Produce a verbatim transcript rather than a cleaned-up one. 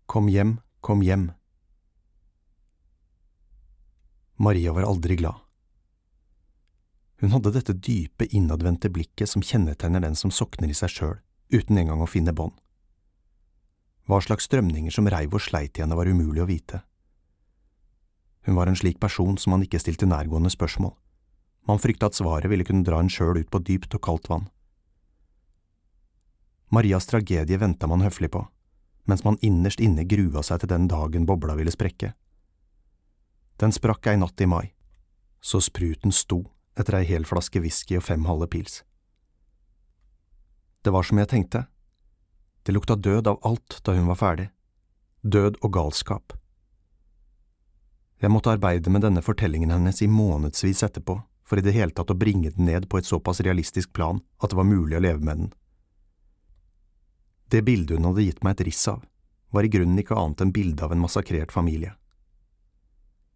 Kom hjem, kom hjem. Maria var aldri glad. Hun hadde dette dype, innadvendte blikket som kjennetegner den som sokner i seg selv, uten engang å finne bånd. Hva slags strømninger som reiv og sleit i henne var umulig å vite. Hun var en slik person som man ikke stilte nærgående spørsmål. Man fryktet at svaret ville kunne dra en selv ut på dypt og kaldt vann. Marias tragedie ventet man høflig på, mens man innerst inne grua seg til den dagen bobla ville sprekke. Den sprakk ei natt i mai, så spruten sto etter ei hel flaske whisky og fem halve pils. Det var som jeg tenkte. Det lukta død av alt da hun var ferdig. Død og galskap. Jeg måtte arbeide med denne fortellingen hennes i månedsvis etterpå, for i det hele tatt å bringe den ned på et såpass realistisk plan at det var mulig å leve med den. Det bildet hun hadde gitt meg et riss av, var i grunnen ikke annet enn bildet av en massakrert familie.